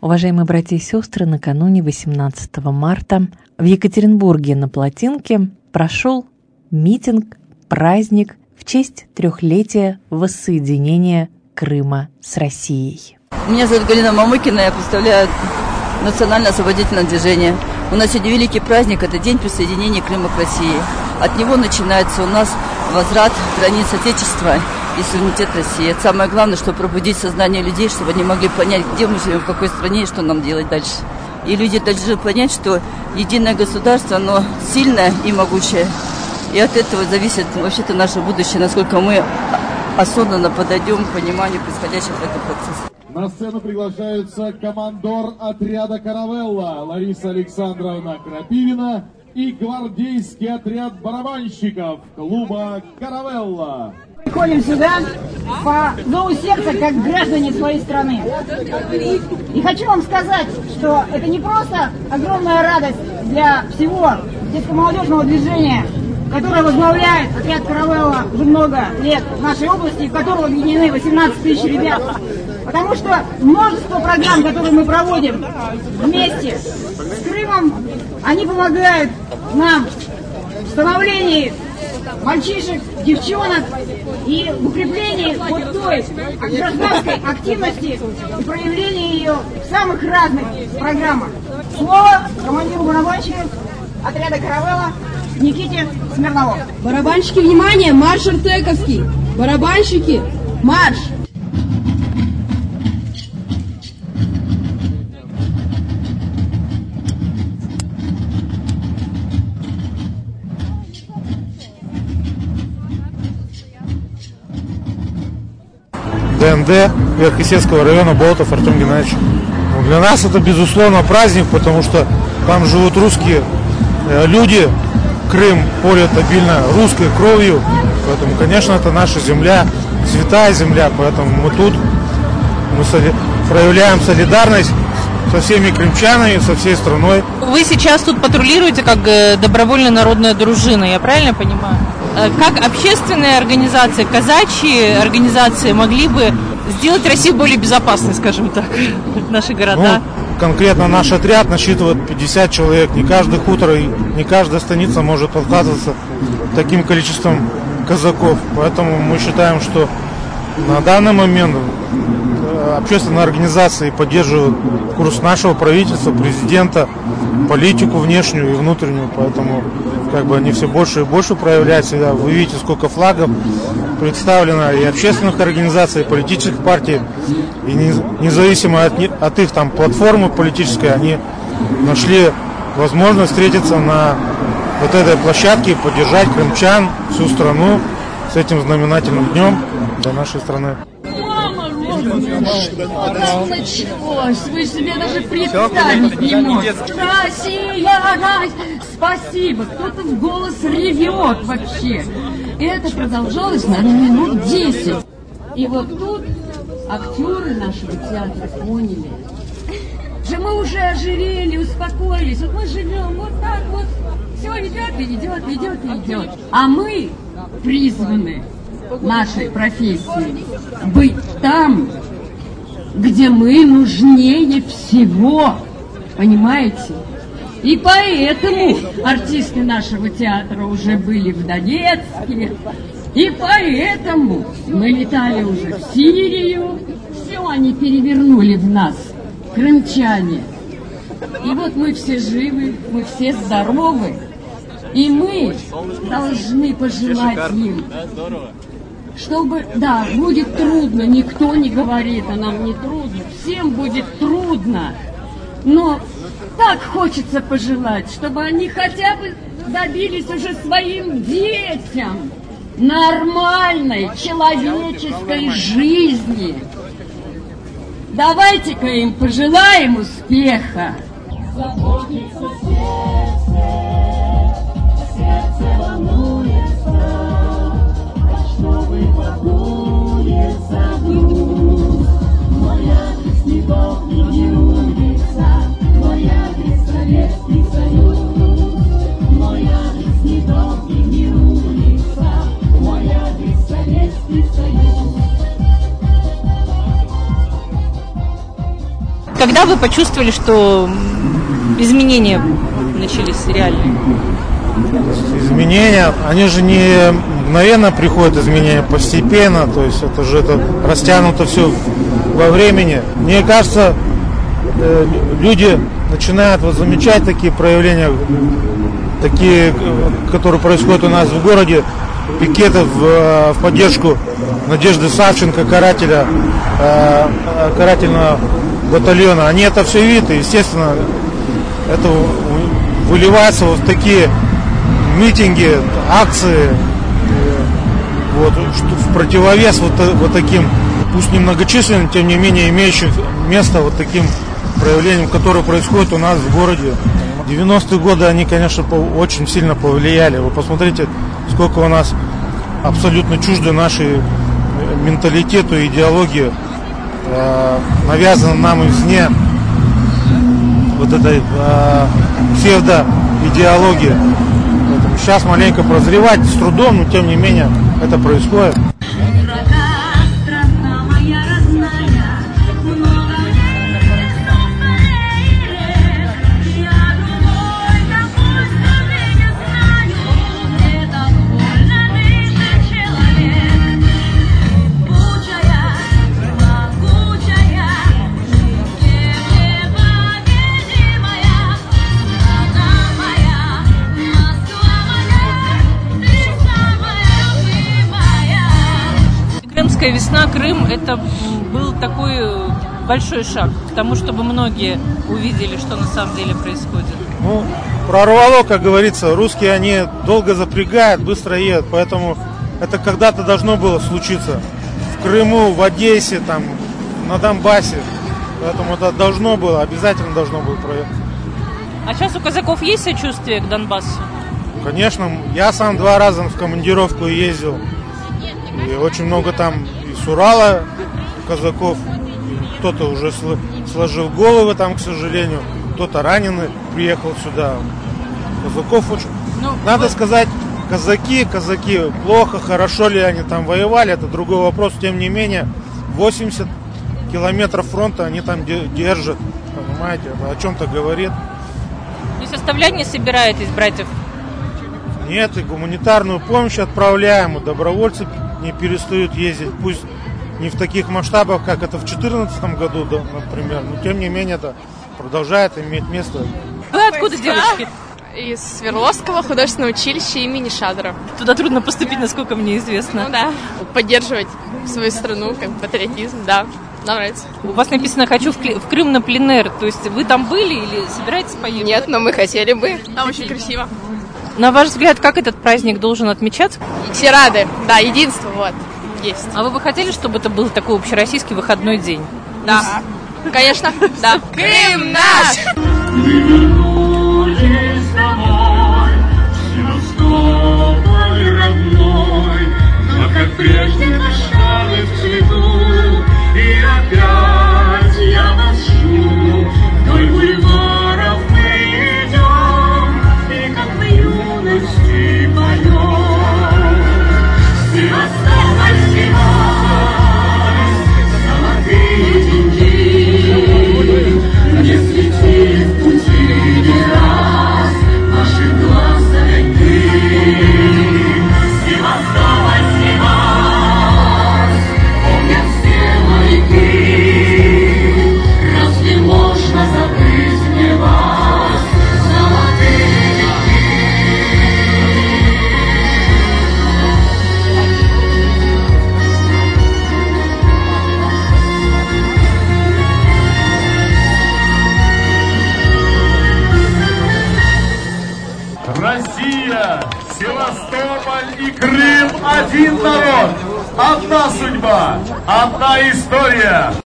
Уважаемые братья и сестры, накануне 18 марта в Екатеринбурге на Плотинке прошел митинг, праздник в честь 3-летия воссоединения Крыма с Россией. Меня зовут Галина Мамыкина, я представляю национально-освободительное движение. У нас сегодня великий праздник, это день присоединения Крыма к России. От него начинается у нас возврат границ Отечества и суверенитет России. Это самое главное, чтобы пробудить сознание людей, чтобы они могли понять, где мы живем, в какой стране и что нам делать дальше. И люди должны понять, что единое государство, оно сильное и могучее. И от этого зависит вообще-то наше будущее, насколько мы осознанно подойдем к пониманию происходящих в этом процессе. На сцену приглашаются командор отряда «Каравелла» Лариса Александровна Крапивина и гвардейский отряд барабанщиков клуба «Каравелла». Приходим сюда по зову сердца, как граждане своей страны. И хочу вам сказать, что это не просто огромная радость для всего детско-молодежного движения, которое возглавляет отряд «Каравелла» уже много лет в нашей области, в котором объединены 18 тысяч ребят. Потому что множество программ, которые мы проводим вместе с Крымом, они помогают нам в становлении мальчишек, девчонок и в укреплении вот той гражданской активности и проявлении ее в самых разных программах. Слово командиру барабанщиков отряда «Каравелла» Никите Смирнову. Барабанщики, внимание, марш артековский! Барабанщики, марш! ДНД Верхесецкого района Болотов Артем Геннадьевич. Для нас это, безусловно, праздник, потому что там живут русские люди. Крым порет обильно русской кровью. Поэтому, конечно, это наша земля, святая земля. Поэтому мы тут проявляем солидарность со всеми крымчанами, со всей страной. Вы сейчас тут патрулируете как добровольная народная дружина, я правильно понимаю? Как общественные организации, казачьи организации могли бы сделать Россию более безопасной, скажем так, наши города? Конкретно наш отряд насчитывает 50 человек. Не каждый хутор и не каждая станица может похвастаться таким количеством казаков. Поэтому мы считаем, что на данный момент общественные организации поддерживают курс нашего правительства, президента, политику внешнюю и внутреннюю. Поэтому они все больше и больше проявляют себя. Вы видите, сколько флагов представлено и общественных организаций, и политических партий. И независимо от их платформы политической, они нашли возможность встретиться на вот этой площадке и поддержать крымчан, всю страну с этим знаменательным днем для нашей страны. Началось, вы себе даже представить не можете. Россия, спасибо, кто-то в голос ревет вообще. И это продолжалось, наверное, минут 10. И вот тут актеры нашего театра поняли, что мы уже оживели, успокоились. Вот мы живем вот так вот, все идет. А мы призваны нашей профессии быть там, где мы нужнее всего, понимаете? И поэтому артисты нашего театра уже были в Донецке, и поэтому мы летали уже в Сирию, все они перевернули в нас, крымчане. И вот мы все живы, мы все здоровы, и мы должны пожелать им, чтобы, да, будет трудно, никто не говорит, а нам не трудно, всем будет трудно, но так хочется пожелать, чтобы они хотя бы добились уже своим детям нормальной человеческой жизни. Давайте-ка им пожелаем успеха. Когда вы почувствовали, что изменения начались реальные? Изменения, они же не мгновенно приходят, изменения постепенно, то есть это же растянуто все во времени. Мне кажется, люди начинают замечать такие проявления, такие, которые происходят у нас в городе, пикеты в поддержку Надежды Савченко, карательного батальона. Они это все видят, и, естественно, это выливается в такие митинги, акции, в противовес вот таким, пусть немногочисленным, тем не менее имеющим место вот таким проявлениям, которые происходят у нас в городе. 90-е годы, они, конечно, очень сильно повлияли. Вы посмотрите, сколько у нас абсолютно чуждо нашей менталитету, идеологии, навязано нам извне вот этой псевдоидеологии. Сейчас маленько прозревать с трудом, но тем не менее это происходит. Весна, Крым, это был такой большой шаг к тому, чтобы многие увидели, что на самом деле происходит. Ну, прорвало, как говорится, русские, они долго запрягают, быстро едут, поэтому это когда-то должно было случиться. В Крыму, в Одессе, там, на Донбассе, поэтому это должно было, обязательно должно было проехать. А сейчас у казаков есть сочувствие к Донбассу? Конечно, я сам 2 раза в командировку ездил. И очень много там из Урала казаков. Кто-то уже сложил головы там, к сожалению. Кто-то раненый приехал сюда. Казаков очень... Надо сказать, казаки, плохо, хорошо ли они там воевали, это другой вопрос. Тем не менее, 80 километров фронта они там держат. Понимаете, это о чем-то говорит. То есть оставлять не собираетесь, братьев? Нет, и гуманитарную помощь отправляем, и добровольцы не перестают ездить, пусть не в таких масштабах, как это в 2014 году, да, например, но тем не менее это продолжает иметь место. Вы откуда, девочки? Из Свердловского художественного училища имени Шадрова. Туда трудно поступить, насколько мне известно. Ну да, поддерживать свою страну, как патриотизм, да, нам нравится. У вас написано «Хочу в Крым на пленэр», то есть вы там были или собираетесь поехать? Нет, но мы хотели бы, там очень красиво. На ваш взгляд, как этот праздник должен отмечаться? Все рады, да, единство, вот, есть. А вы бы хотели, чтобы это был такой общероссийский выходной день? Да, конечно, да. Крым наш! Мы вернулись домой, Севастополь родной, но как прежде дышали в цвету, и опять я вас жду, вдоль бульваров мы идем, и как в юности поем. Севастополь, золотые деньги, где светит в пути не раз наших глаз огоньки. Севастополь, помнят все моряки, разве можно забыть мне вас, золотые веки? Россия, Севастополь и Крым – один народ, одна судьба, одна история.